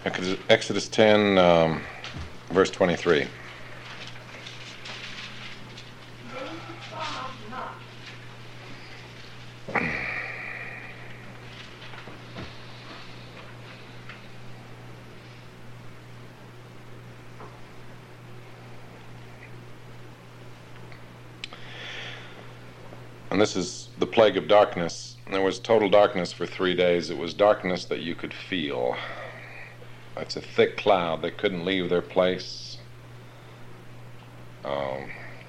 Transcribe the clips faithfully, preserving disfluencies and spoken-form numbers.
Exodus, Exodus ten, um, verse twenty-three. And this is the plague of darkness. There was total darkness for three days. It was darkness that you could feel. It's a thick cloud. They couldn't leave their place. Um,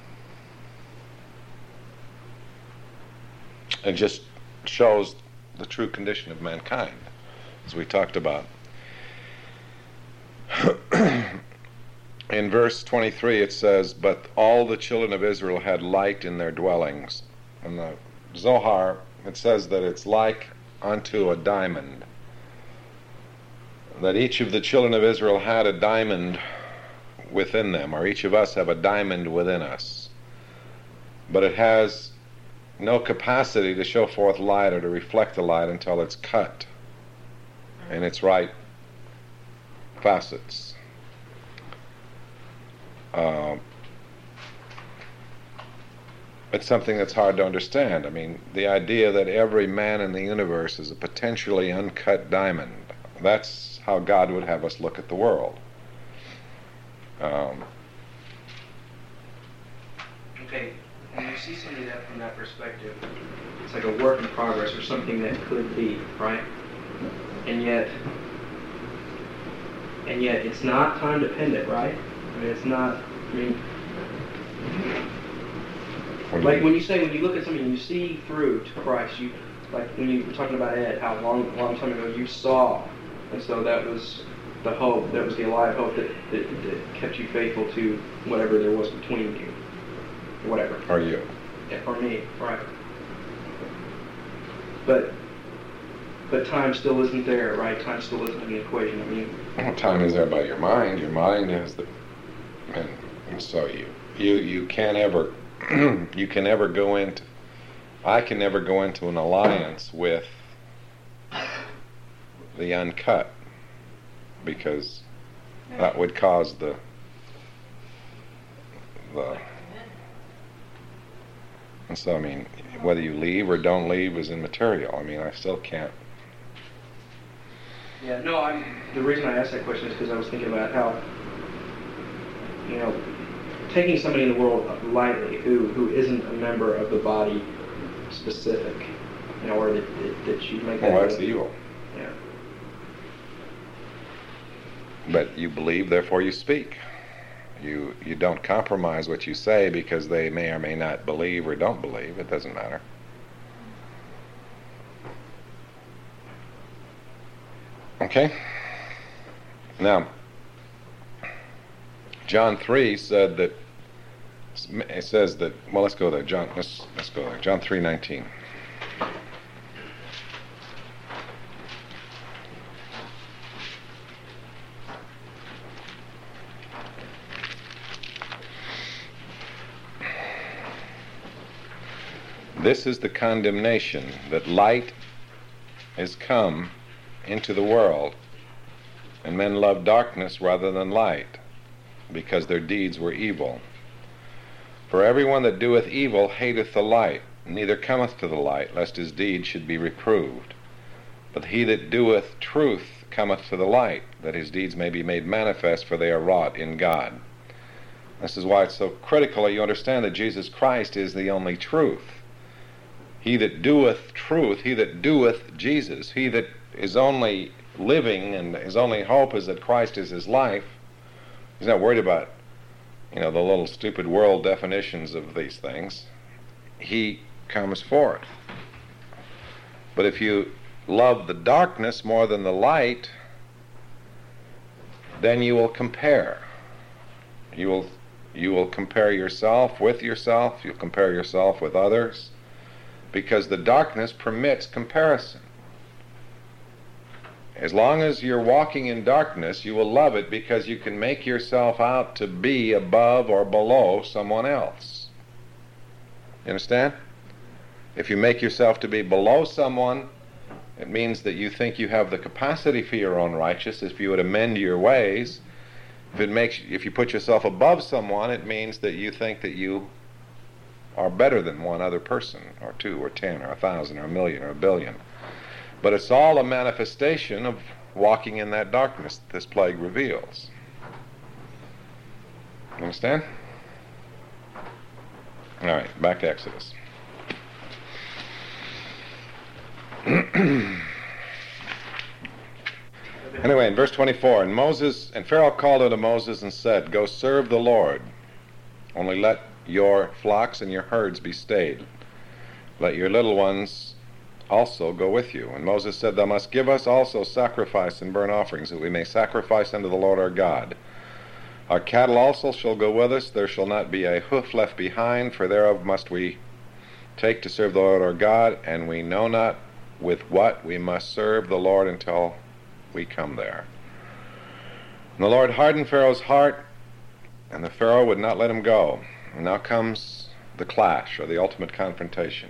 it just shows the true condition of mankind, as we talked about. In verse twenty-three it says, "But all the children of Israel had light in their dwellings." In the Zohar it says that it's like unto a diamond. That each of the children of Israel had a diamond within them, or each of us have a diamond within us. But it has no capacity to show forth light or to reflect the light until it's cut in its right facets. Uh, it's something that's hard to understand. I mean, the idea that every man in the universe is a potentially uncut diamond, that's how God would have us look at the world. Um, okay, when you see something that from that perspective, it's like a work in progress or something that could be, right? And yet, and yet it's not time dependent, right? I mean, it's not, I mean, like when you say, when you look at something, you see through to Christ, you, like when you were talking about Ed, how long, long time ago you saw, and so that was the hope, that was the alive hope that, that, that kept you faithful to whatever there was between you, whatever. Or you. Yeah, or me, right. But, but time still isn't there, right? Time still isn't in the equation. I mean, well, time is there by your mind. Your mind has the, and, and so you, you, you can't ever, you can never go into, I can never go into an alliance with the uncut, because that would cause the, the, and so I mean, whether you leave or don't leave is immaterial. I mean, I still can't. Yeah, no, I'm, the reason I asked that question is because I was thinking about how, you know, taking somebody in the world lightly who, who isn't a member of the body specific, you know, or that, that, that you make that... Well, that's evil. Yeah. But you believe, therefore you speak. You, you don't compromise what you say because they may or may not believe or don't believe. It doesn't matter. Okay? Now, John three said that, it says that, well, let's go there. John, let's, let's go there. John three nineteen. This is the condemnation, that light is come into the world, and men love darkness rather than light, because their deeds were evil. For everyone that doeth evil hateth the light, neither cometh to the light, lest his deeds should be reproved. But he that doeth truth cometh to the light, that his deeds may be made manifest, for they are wrought in God. This is why it's so critical that you understand that Jesus Christ is the only truth. He that doeth truth, he that doeth Jesus, he that is only living and his only hope is that Christ is his life, he's not worried about, you know, the little stupid world definitions of these things. He comes forth. But if you love the darkness more than the light, then you will compare. You will, you will compare yourself with yourself, you'll compare yourself with others, because the darkness permits comparison. As long as you're walking in darkness, you will love it because you can make yourself out to be above or below someone else. You understand? If you make yourself to be below someone, It means that you think you have the capacity for your own righteousness if you would amend your ways. If it makes, if you put yourself above someone, it means that you think that you are better than one other person, or two, or ten, or a thousand, or a million, or a billion. But it's all a manifestation of walking in that darkness that this plague reveals. Understand? All right, back to Exodus. Anyway, in verse twenty-four, and Moses and Pharaoh called unto Moses and said, Go serve the Lord, only let your flocks and your herds be stayed. Let your little ones also go with you. And Moses said, Thou must give us also sacrifice and burnt offerings, that we may sacrifice unto the Lord our God. Our cattle also shall go with us, there shall not be a hoof left behind, for thereof must we take to serve the Lord our God, and we know not with what we must serve the Lord until we come there. And the Lord hardened Pharaoh's heart, and the Pharaoh would not let him go. And now comes the clash, or the ultimate confrontation.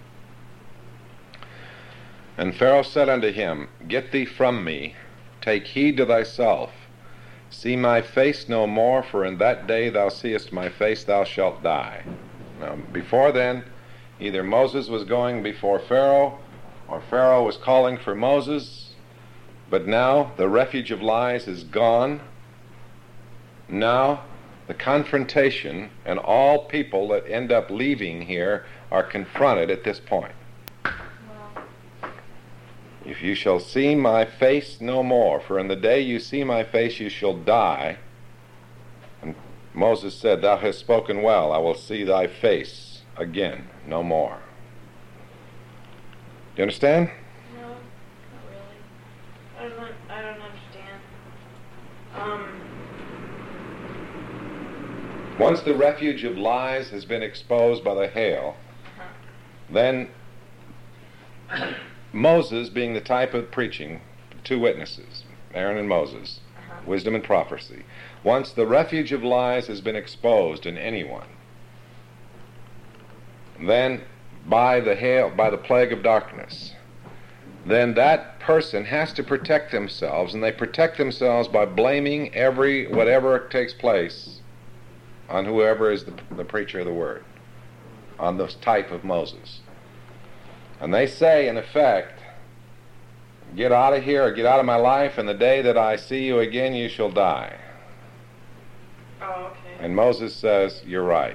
And Pharaoh said unto him, Get thee from me, take heed to thyself. See my face no more, for in that day thou seest my face, thou shalt die. Now, before then, either Moses was going before Pharaoh, or Pharaoh was calling for Moses. But now the refuge of lies is gone. Now the confrontation, and all people that end up leaving here are confronted at this point. If you shall see my face no more, for in the day you see my face you shall die. And Moses said, Thou hast spoken well, I will see thy face again no more. Do you understand? No, not really. I don't, I don't understand. Um... Once the refuge of lies has been exposed by the hail, uh-huh. then Moses, being the type of preaching, two witnesses, Aaron and Moses, uh-huh. wisdom and prophecy. Once the refuge of lies has been exposed in anyone, then by the hail, by the plague of darkness, then that person has to protect themselves, and they protect themselves by blaming every, whatever takes place on whoever is the, the preacher of the word, on this type of Moses. And they say, in effect, get out of here, or get out of my life, and the day that I see you again, you shall die. Oh, okay. And Moses says, you're right.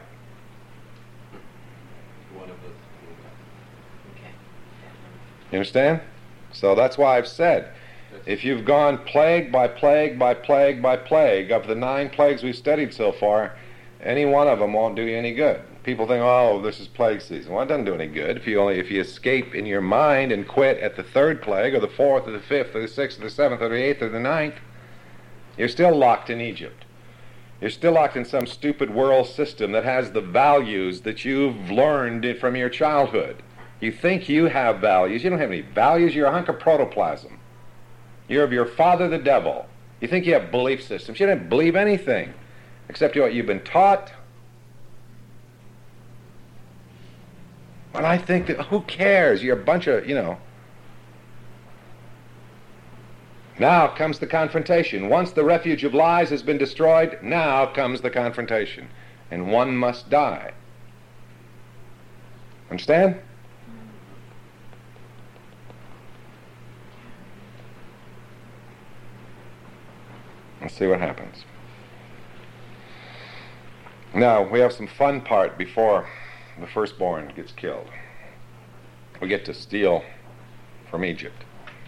One of us. Okay. You understand? So that's why I've said, if you've gone plague by plague by plague by plague, of the nine plagues we've studied so far, any one of them won't do you any good. People think, oh, this is plague season. Well, it doesn't do any good. If you only if you escape in your mind and quit at the third plague, or the fourth, or the fifth, or the sixth, or the seventh, or the eighth, or the ninth, you're still locked in Egypt. You're still locked in some stupid world system that has the values that you've learned from your childhood. You think you have values. You don't have any values. You're a hunk of protoplasm. You're of your father, the devil. You think you have belief systems. You don't believe anything except what you've been taught. Well, I think that, who cares? You're a bunch of, you know. Now comes the confrontation. Once the refuge of lies has been destroyed, now comes the confrontation. And one must die. Understand? Let's see what happens. Now, we have some fun part before the firstborn gets killed. We get to steal from Egypt.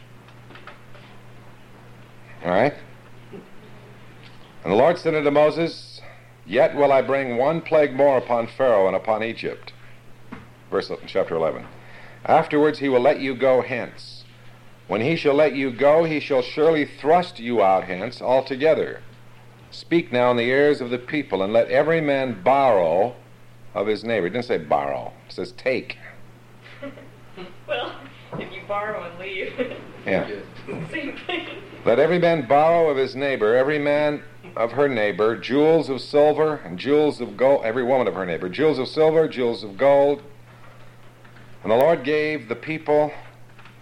All right? And the Lord said unto Moses, Yet will I bring one plague more upon Pharaoh and upon Egypt. Verse chapter eleven. Afterwards he will let you go hence. When he shall let you go, he shall surely thrust you out hence altogether. Speak now in the ears of the people, and let every man borrow of his neighbor. It didn't say borrow. It says take. Well, if you borrow and leave, Yeah. same thing. Let every man borrow of his neighbor, every man of her neighbor, jewels of silver and jewels of gold, every woman of her neighbor, jewels of silver, jewels of gold. And the Lord gave the people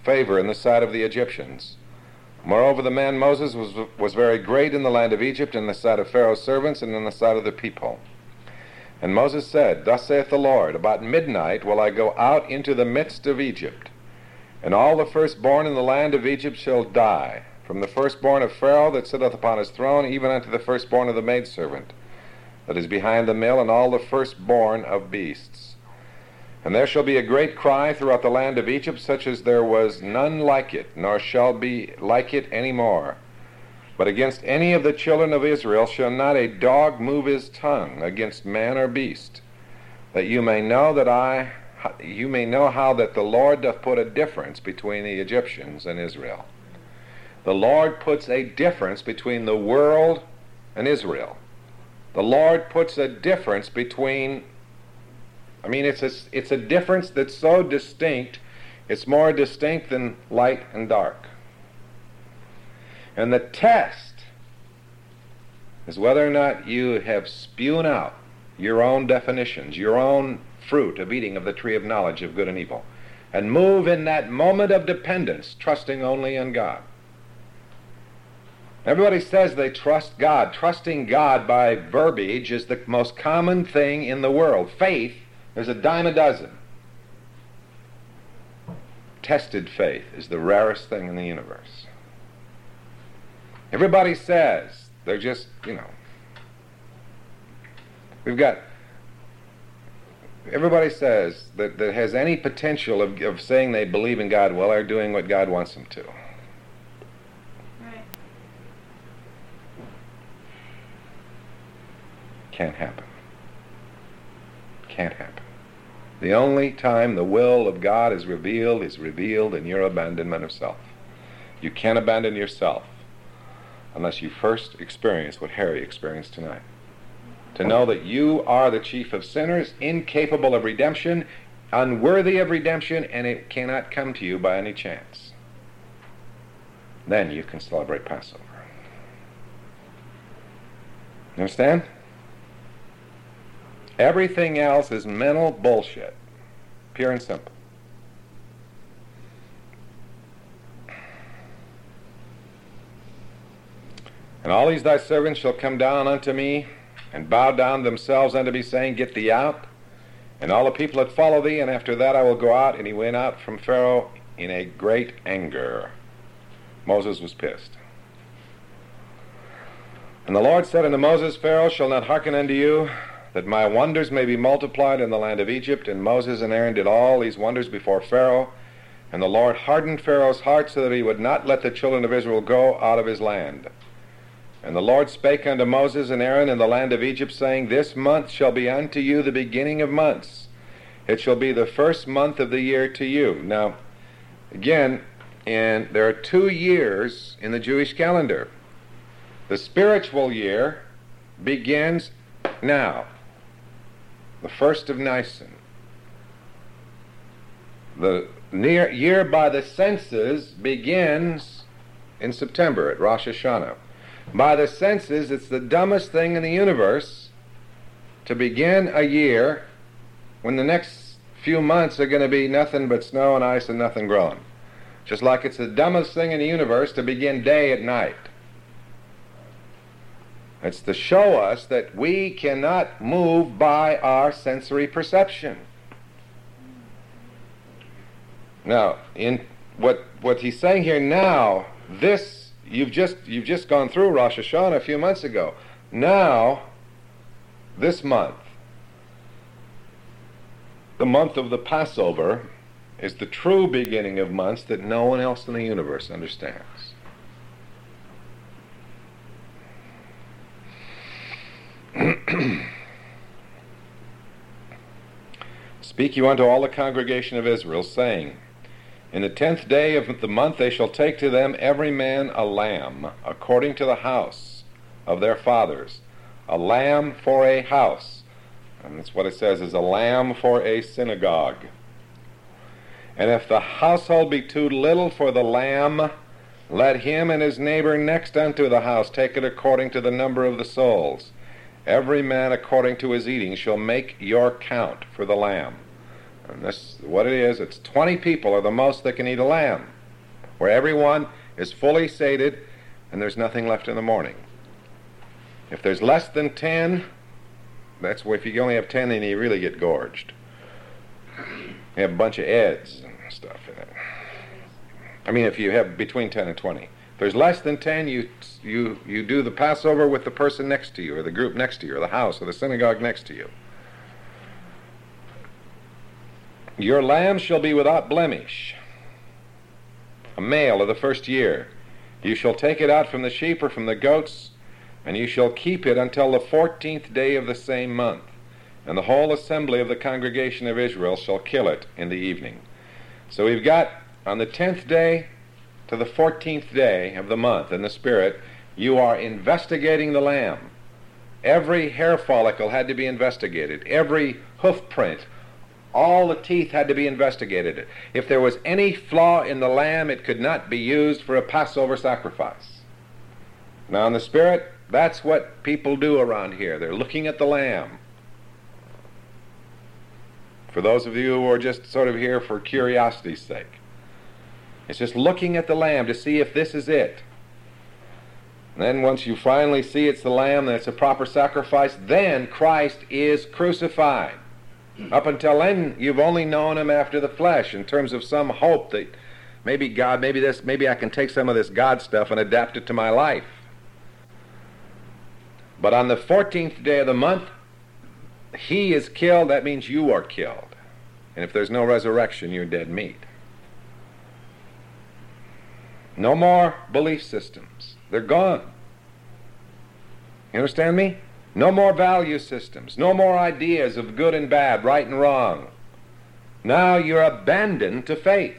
favor in the sight of the Egyptians. Moreover, the man Moses was, was very great in the land of Egypt, in the sight of Pharaoh's servants, and in the sight of the people. And Moses said, Thus saith the Lord, About midnight will I go out into the midst of Egypt, and all the firstborn in the land of Egypt shall die, from the firstborn of Pharaoh that sitteth upon his throne, even unto the firstborn of the maidservant that is behind the mill, and all the firstborn of beasts. And there shall be a great cry throughout the land of Egypt, such as there was none like it, nor shall be like it any more. But against any of the children of Israel shall not a dog move his tongue against man or beast, that you may know that I, you may know how that the Lord doth put a difference between the Egyptians and Israel. The Lord puts a difference between the world and Israel. The Lord puts a difference between, I mean, it's a, it's a difference that's so distinct, it's more distinct than light and dark. And the test is whether or not you have spewed out your own definitions, your own fruit of eating of the tree of knowledge of good and evil, and move in that moment of dependence, trusting only in God. Everybody says they trust God. Trusting God by verbiage is the most common thing in the world. Faith, there's a dime a dozen. Tested faith is the rarest thing in the universe. Everybody says they're just, you know, we've got, everybody says that, that has any potential of, of saying they believe in God, well, they're doing what God wants them to. Right. Can't happen. Can't happen. The only time the will of God is revealed is revealed in your abandonment of self. You can't abandon yourself unless you first experience what Harry experienced tonight. To know that you are the chief of sinners, incapable of redemption, unworthy of redemption, and it cannot come to you by any chance. Then you can celebrate Passover. You understand? Everything else is mental bullshit, pure and simple. And all these thy servants shall come down unto me, and bow down themselves unto me, saying, Get thee out. And all the people that follow thee, and after that I will go out. And he went out from Pharaoh in a great anger. Moses was pissed. And the Lord said unto Moses, Pharaoh shall not hearken unto you, that my wonders may be multiplied in the land of Egypt. And Moses and Aaron did all these wonders before Pharaoh. And the Lord hardened Pharaoh's heart, so that he would not let the children of Israel go out of his land. And the Lord spake unto Moses and Aaron in the land of Egypt, saying, This month shall be unto you the beginning of months. It shall be the first month of the year to you. Now, again, and there are two years in the Jewish calendar. The spiritual year begins now, the first of Nisan. The near year by the census begins in September at Rosh Hashanah. By the senses, it's the dumbest thing in the universe to begin a year when the next few months are going to be nothing but snow and ice and nothing growing. Just like it's the dumbest thing in the universe to begin day at night. It's to show us that we cannot move by our sensory perception. Now, in what what he's saying here now, this You've just you've just gone through Rosh Hashanah a few months ago. Now, this month, the month of the Passover, is the true beginning of months that no one else in the universe understands. Speak you unto all the congregation of Israel, saying, In the tenth day of the month they shall take to them every man a lamb, according to the house of their fathers, a lamb for a house. And that's what it says, is a lamb for a synagogue. And if the household be too little for the lamb, let him and his neighbor next unto the house take it according to the number of the souls. Every man according to his eating shall make your count for the lamb. And this, what it is, it's twenty people are the most that can eat a lamb. where everyone is fully sated and there's nothing left in the morning. If there's less than ten, that's where if you only have ten, then you really get gorged. You have a bunch of eds and stuff in it. I mean, if you have between ten and twenty. If there's less than ten, you, you, you do the Passover with the person next to you, or the group next to you, or the house, or the synagogue next to you. Your lamb shall be without blemish, a male of the first year. You shall take it out from the sheep or from the goats, and you shall keep it until the fourteenth day of the same month. And the whole assembly of the congregation of Israel shall kill it in the evening. So we've got on the tenth day to the fourteenth day of the month in the Spirit, you are investigating the lamb. Every hair follicle had to be investigated. Every hoof print, all the teeth had to be investigated. If there was any flaw in the lamb, it could not be used for a Passover sacrifice. Now in the Spirit, that's what people do around here. They're looking at the lamb. For those of you who are just sort of here for curiosity's sake, it's just looking at the lamb to see if this is it. And then once you finally see it's the lamb, that it's a proper sacrifice, then Christ is crucified. Up until then, you've only known him after the flesh in terms of some hope that maybe God, maybe this, maybe I can take some of this God stuff and adapt it to my life. But on the fourteenth day of the month, he is killed. That means you are killed. And if there's no resurrection, you're dead meat. No more belief systems. They're gone. You understand me? No more value systems. No more ideas of good and bad, right and wrong. Now you're abandoned to faith.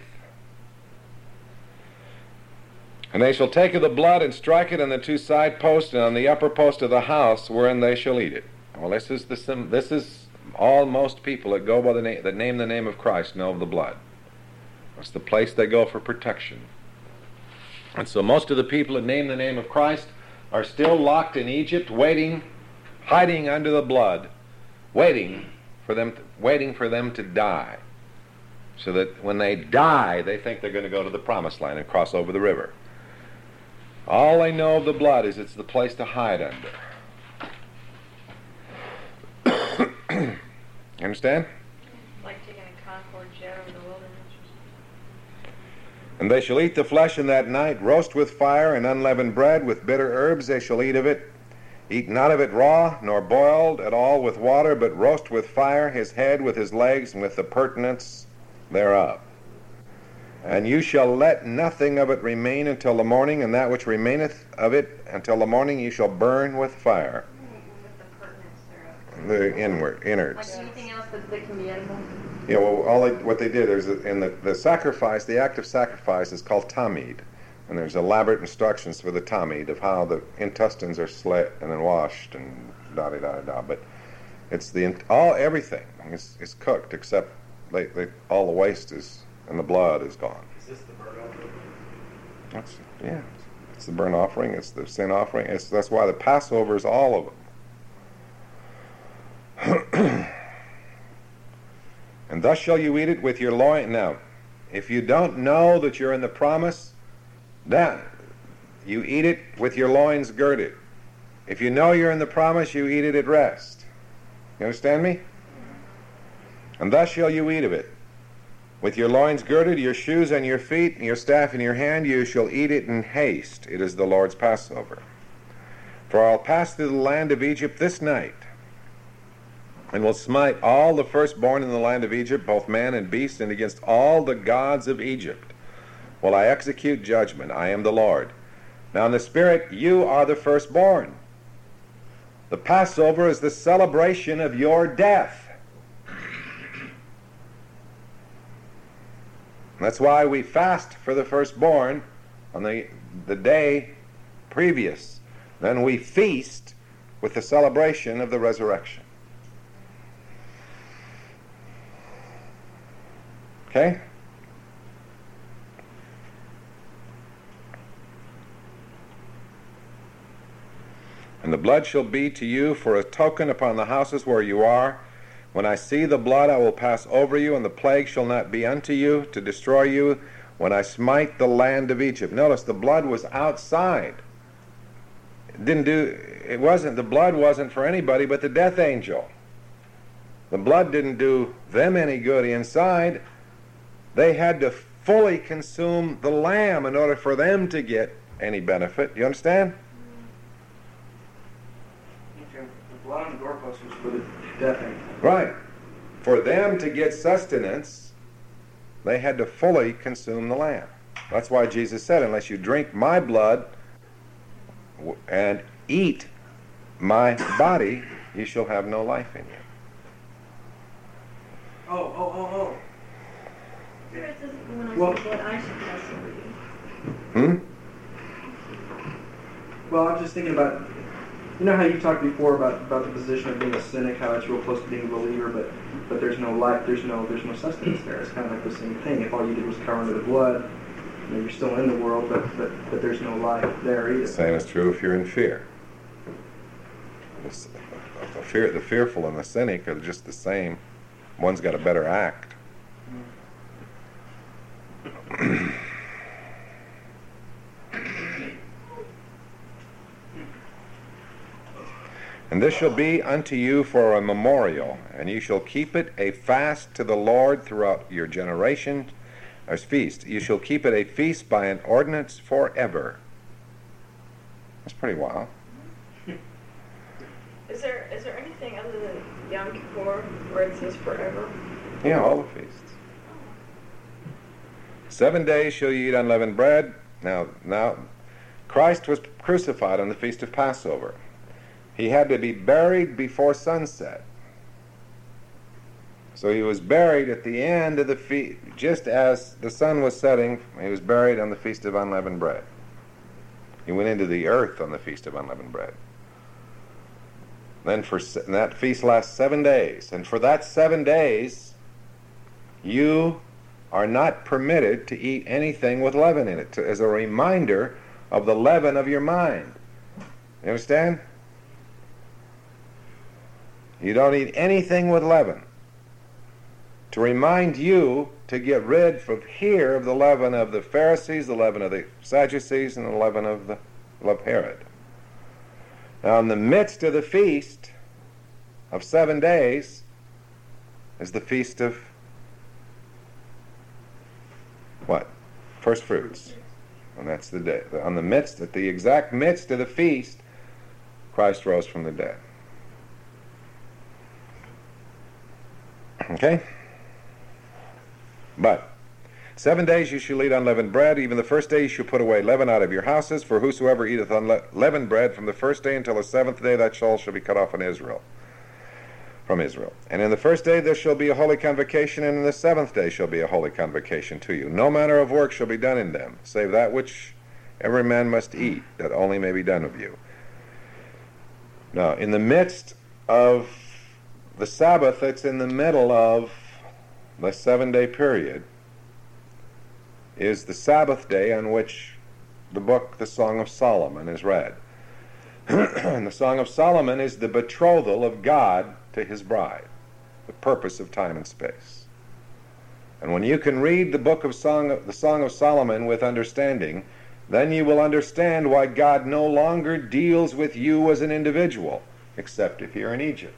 And they shall take of the blood and strike it on the two side posts and on the upper post of the house, wherein they shall eat it. Well, this is the sim- this is all most people that go by the name that name the name of Christ know of the blood. That's the place they go for protection. And so most of the people that name the name of Christ are still locked in Egypt, waiting, hiding under the blood, waiting for them, to, waiting for them to die, so that when they die, they think they're going to go to the promised land and cross over the river. All they know of the blood is it's the place to hide under. You understand? Like taking a Concord jet over the wilderness. And they shall eat the flesh in that night, roast with fire and unleavened bread, with bitter herbs they shall eat of it. Eat not of it raw, nor boiled at all with water, but roast with fire his head with his legs and with the purtenance thereof. And you shall let nothing of it remain until the morning, and that which remaineth of it until the morning you shall burn with fire. With the purtenance thereof. The inward, innards. Like anything else that, that can be edible? Yeah, well, all they, what they did is in the, the sacrifice, the act of sacrifice is called tamid. And there's elaborate instructions for the tamid of how the intestines are slit and then washed and da-da-da-da. But it's the, all, everything is, is cooked except they, they, all the waste is, and the blood is gone. Is this the burnt offering? That's, yeah, it's the burnt offering, it's the sin offering. It's, that's why the Passover is all of them. And thus shall you eat it with your loin. Now, if you don't know that you're in the promise, then you eat it with your loins girded. If you know you're in the promise, you eat it at rest. You understand me? And thus shall you eat of it. With your loins girded, your shoes on your feet, and your staff in your hand, you shall eat it in haste. It is the Lord's Passover. For I'll pass through the land of Egypt this night, and will smite all the firstborn in the land of Egypt, both man and beast, and against all the gods of Egypt will I execute judgment. I am the Lord. Now in the Spirit, you are the firstborn. The Passover is the celebration of your death. That's why we fast for the firstborn on the, the day previous. Then we feast with the celebration of the resurrection. Okay? And the blood shall be to you for a token upon the houses where you are. When I see the blood, I will pass over you, and the plague shall not be unto you to destroy you when I smite the land of Egypt. Notice the blood was outside. It didn't do, it wasn't, the blood wasn't for anybody but the death angel. The blood didn't do them any good inside. They had to fully consume the lamb in order for them to get any benefit. You understand? Okay. The blood on the doorpost was for the death angel. Right. For them to get sustenance, they had to fully consume the lamb. That's why Jesus said, unless you drink my blood and eat my body, you shall have no life in you. Oh, oh, oh, oh. Here it says, when I Well- see blood, I shall pass over you. Hmm? Well, I'm just thinking about, you know how you talked before about, about the position of being a cynic, how it's real close to being a believer, but but there's no life, there's no there's no sustenance there. It's kind of like the same thing. If all you did was cower under the blood, you know, you're still in the world, but but but there's no life there either. The same is true if you're in fear. The, the, fear, the fearful and the cynic are just the same. One's got a better act. And this shall be unto you for a memorial, and you shall keep it a fast to the Lord throughout your generation, as feast. You shall keep it a feast by an ordinance forever. That's pretty wild. Is there is there anything other than Yom Kippur where it says forever? Yeah, all the feasts. Seven days shall you eat unleavened bread. Now, now, Christ was crucified on the feast of Passover. He had to be buried before sunset. So he was buried at the end of the feast, just as the sun was setting. He was buried on the feast of unleavened bread. He went into the earth on the feast of unleavened bread. Then for and that feast lasts seven days, and for that seven days, you are not permitted to eat anything with leaven in it, to, as a reminder of the leaven of your mind. You understand? You don't eat anything with leaven, to remind you to get rid from here of the leaven of the Pharisees, the leaven of the Sadducees, and the leaven of the of Herod. Now, in the midst of the feast of seven days is the feast of what? First fruits. And that's the day. On the midst, at the exact midst of the feast, Christ rose from the dead. Okay? But seven days you shall eat unleavened bread. Even the first day you shall put away leaven out of your houses. For whosoever eateth unleavened bread from the first day until the seventh day, that soul shall be cut off in Israel, from Israel. And in the first day there shall be a holy convocation, and in the seventh day shall be a holy convocation to you. No manner of work shall be done in them, save that which every man must eat, that only may be done of you. Now, in the midst of the Sabbath, it's in the middle of the seven-day period, is the Sabbath day on which the book, the Song of Solomon, is read. And the Song of Solomon is the betrothal of God to his bride, the purpose of time and space. And when you can read the book of Song, the Song of Solomon with understanding, then you will understand why God no longer deals with you as an individual, except if you're in Egypt.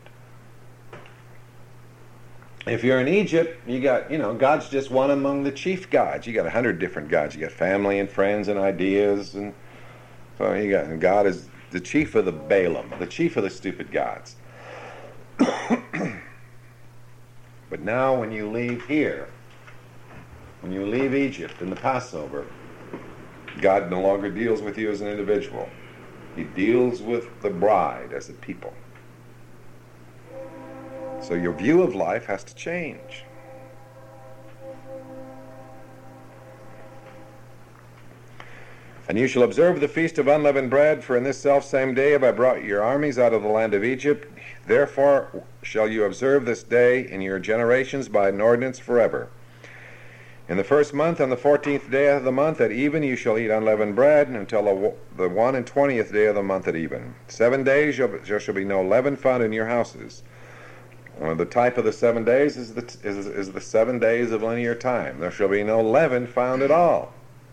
If you're in Egypt, you got, you know, God's just one among the chief gods. You got a hundred different gods. You got family and friends and ideas, and so you got, and God is the chief of the Balaam, the chief of the stupid gods. But now when you leave here, when you leave Egypt in the Passover, God no longer deals with you as an individual. He deals with the bride as a people. So your view of life has to change. And you shall observe the feast of unleavened bread, for in this selfsame day have I brought your armies out of the land of Egypt. Therefore shall you observe this day in your generations by an ordinance forever. In the first month, on the fourteenth day of the month at even, you shall eat unleavened bread until the, the one and twentieth day of the month at even. Seven days there shall be no leaven found in your houses. Well, the type of the seven days is the, is, is the seven days of linear time. There shall be no leaven found at all.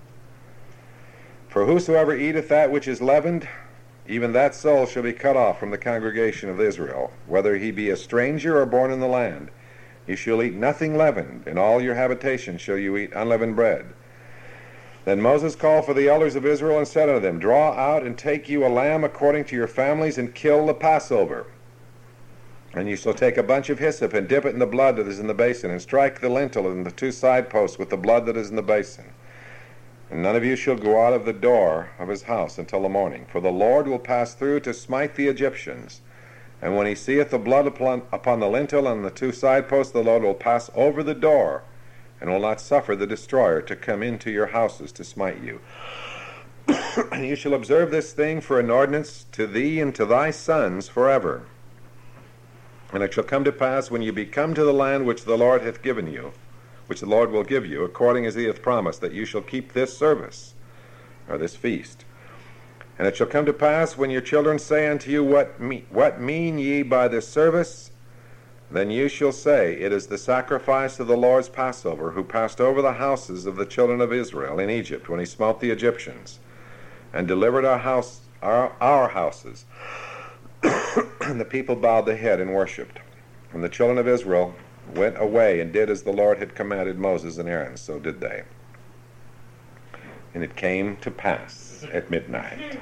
For whosoever eateth that which is leavened, even that soul shall be cut off from the congregation of Israel, whether he be a stranger or born in the land. You shall eat nothing leavened. In all your habitations shall you eat unleavened bread. Then Moses called for the elders of Israel and said unto them, Draw out and take you a lamb according to your families, and kill the Passover. And you shall take a bunch of hyssop, and dip it in the blood that is in the basin, and strike the lintel and the two side posts with the blood that is in the basin. And none of you shall go out of the door of his house until the morning. For the Lord will pass through to smite the Egyptians. And when he seeth the blood upon, upon the lintel and the two side posts, the Lord will pass over the door, and will not suffer the destroyer to come into your houses to smite you. And you shall observe this thing for an ordinance to thee and to thy sons forever. And it shall come to pass, when you be come to the land which the Lord hath given you, which the Lord will give you, according as he hath promised, that you shall keep this service, or this feast. And it shall come to pass, when your children say unto you, What, me- what mean ye by this service? Then you shall say, It is the sacrifice of the Lord's Passover, who passed over the houses of the children of Israel in Egypt, when he smote the Egyptians, and delivered our house, our, our houses. And the people bowed the head and worshipped. And the children of Israel went away and did as the Lord had commanded Moses and Aaron, so did they. And it came to pass at midnight.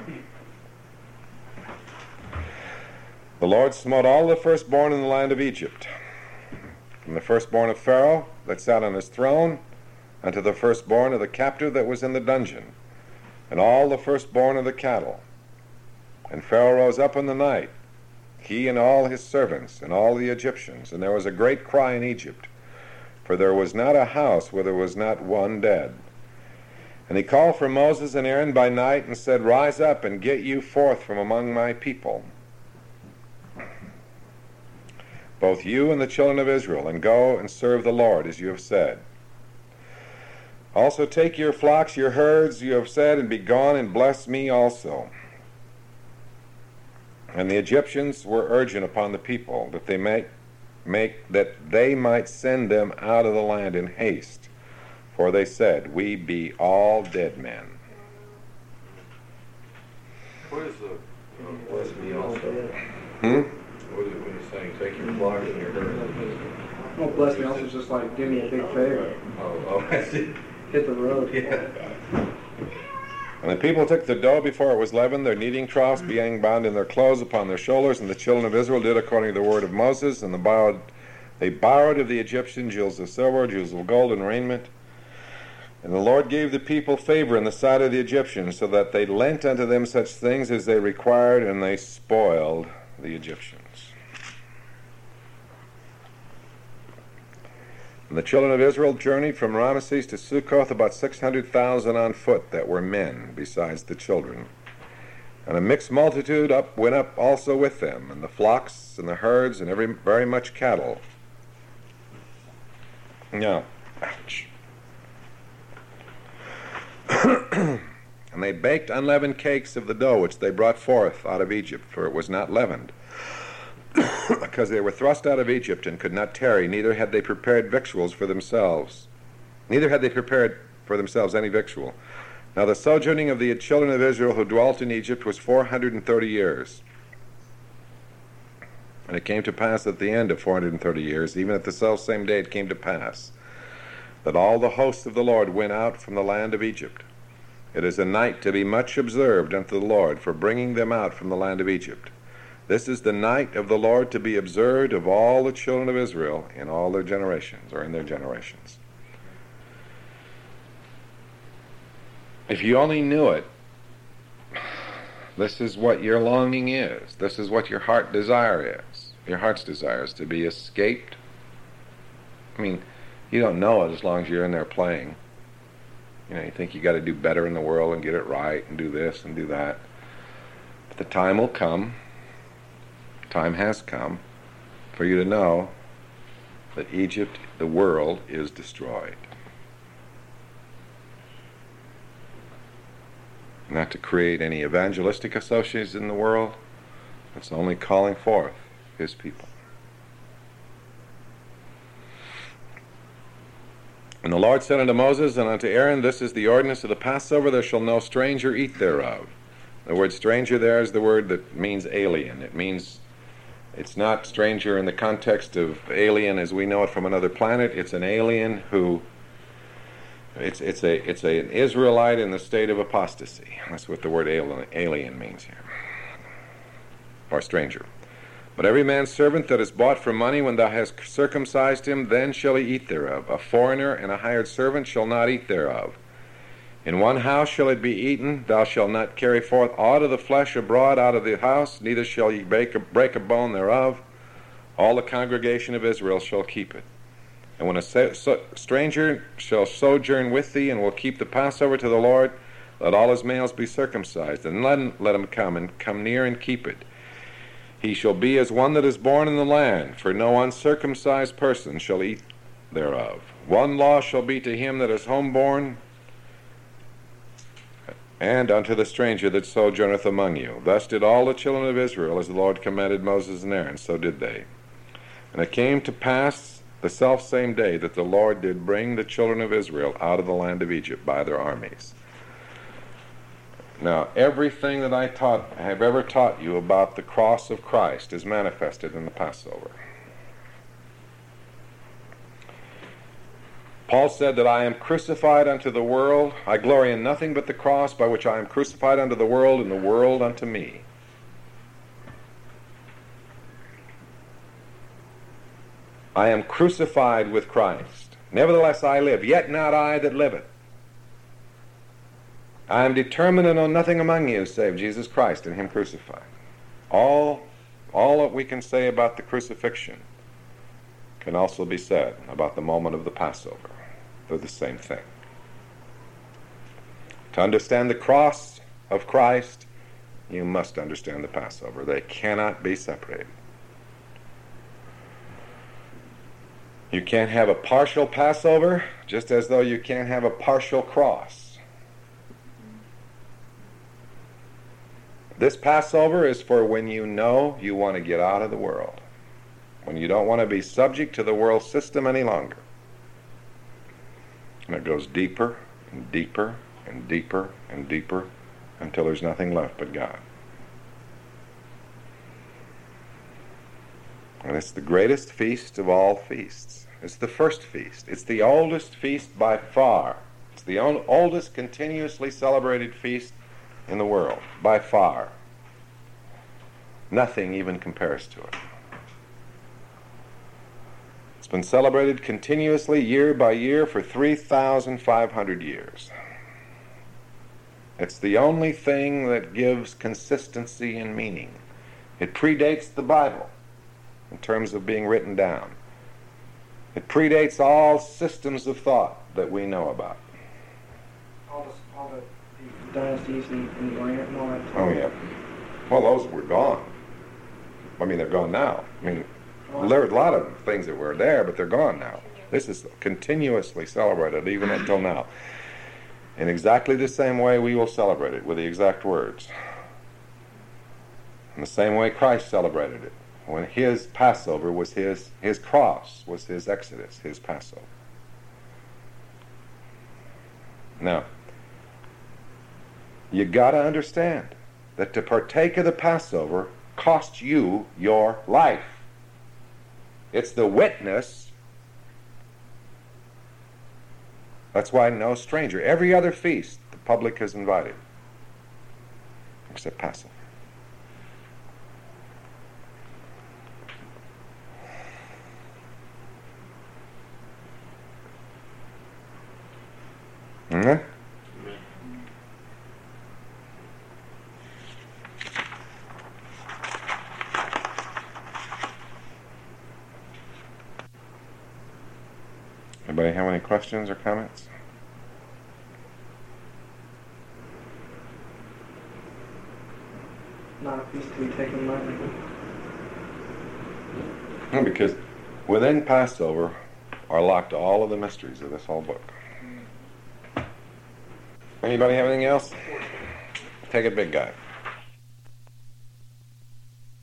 The Lord smote all the firstborn in the land of Egypt, from the firstborn of Pharaoh that sat on his throne, unto the firstborn of the captive that was in the dungeon, and all the firstborn of the cattle. And Pharaoh rose up in the night, he and all his servants, and all the Egyptians, and there was a great cry in Egypt, for there was not a house where there was not one dead. And he called for Moses and Aaron by night, and said, Rise up, and get you forth from among my people, both you and the children of Israel, and go and serve the Lord, as you have said. Also take your flocks, your herds, you have said, and be gone, and bless me also. And the Egyptians were urgent upon the people that they make, make that they might send them out of the land in haste. For they said, We be all dead men. What is the uh, bless me also? Hmm? What is it when he's saying, take your flocks and your herds? Well, bless me also is just like, give me a big favor. Oh, oh, I see. Hit the road. Yeah. And the people took the dough before it was leavened, their kneading troughs being bound in their clothes upon their shoulders, and the children of Israel did according to the word of Moses, and the borrowed, they borrowed of the Egyptians jewels of silver, jewels of gold, and raiment. And the Lord gave the people favor in the sight of the Egyptians, so that they lent unto them such things as they required, and they spoiled the Egyptians. And the children of Israel journeyed from Ramesses to Succoth, about six hundred thousand on foot that were men, besides the children. And a mixed multitude up went up also with them, and the flocks and the herds and every very much cattle. Now, ouch. And they baked unleavened cakes of the dough which they brought forth out of Egypt, for it was not leavened, because they were thrust out of Egypt and could not tarry, neither had they prepared victuals for themselves. Neither had they prepared for themselves any victual. Now the sojourning of the children of Israel who dwelt in Egypt was four hundred and thirty years. And it came to pass at the end of four hundred and thirty years, even at the selfsame day it came to pass, that all the hosts of the Lord went out from the land of Egypt. It is a night to be much observed unto the Lord, for bringing them out from the land of Egypt. This is the night of the Lord to be observed of all the children of Israel in all their generations, or in their generations. If you only knew it, this is what your longing is. This is what your heart desire is. Your heart's desire is to be escaped. I mean, you don't know it as long as you're in there playing. You know, you think you got to do better in the world and get it right and do this and do that. But the time will come, time has come, for you to know that Egypt, the world, is destroyed. Not to create any evangelistic associates in the world. It's only calling forth his people. And the Lord said unto Moses and unto Aaron, This is the ordinance of the Passover, there shall no stranger eat thereof. The word stranger there is the word that means alien. It means, it's not stranger in the context of alien as we know it from another planet. It's an alien who, it's it's a it's a, an Israelite in the state of apostasy. That's what the word alien, alien means here, or stranger. But every man's servant that is bought for money, when thou hast circumcised him, then shall he eat thereof. A foreigner and a hired servant shall not eat thereof. In one house shall it be eaten. Thou shalt not carry forth aught of the flesh abroad out of the house, neither shall ye break a, break a bone thereof. All the congregation of Israel shall keep it. And when a sa- so, stranger shall sojourn with thee, and will keep the Passover to the Lord, let all his males be circumcised, and let, let him come, and come near and keep it. He shall be as one that is born in the land, for no uncircumcised person shall eat thereof. One law shall be to him that is homeborn, and unto the stranger that sojourneth among you. Thus did all the children of Israel, as the Lord commanded Moses and Aaron, so did they. And it came to pass the selfsame day that the Lord did bring the children of Israel out of the land of Egypt by their armies. Now, everything that I taught, have ever taught you about the cross of Christ is manifested in the Passover. Paul said that I am crucified unto the world. I glory in nothing but the cross, by which I am crucified unto the world, and the world unto me. I am crucified with Christ. Nevertheless I live, yet not I that liveth. I am determined to know nothing among you save Jesus Christ and him crucified. All, all that we can say about the crucifixion can also be said about the moment of the Passover. They're the same thing. To understand the cross of Christ, you must understand the Passover. They cannot be separated. You can't have a partial Passover, just as though you can't have a partial cross. This Passover is for when you know you want to get out of the world, when you don't want to be subject to the world system any longer. And it goes deeper and deeper and deeper and deeper until there's nothing left but God. And it's the greatest feast of all feasts. It's the first feast. It's the oldest feast by far. It's the oldest continuously celebrated feast in the world, by far. Nothing even compares to it. It's been celebrated continuously year by year for three thousand five hundred years. It's the only thing that gives consistency and meaning. It predates the Bible in terms of being written down. It predates all systems of thought that we know about. All the, all the dynasties in, in the Orient and all that. Oh, yeah. Well, those were gone. I mean, they're gone now. I mean, there are a lot of things that were there, but they're gone now. This is continuously celebrated, even until now. In exactly the same way we will celebrate it, with the exact words. In the same way Christ celebrated it. When his Passover was his, his cross was his Exodus, his Passover. Now, you got to understand that to partake of the Passover costs you your life. It's the witness. That's why no stranger. Every other feast the public is invited, except Passover. Mm-hmm. Anybody have any questions or comments? Not a feast to be taken lightly. No, because within Passover are locked all of the mysteries of this whole book. Anybody have anything else? Take it, big guy.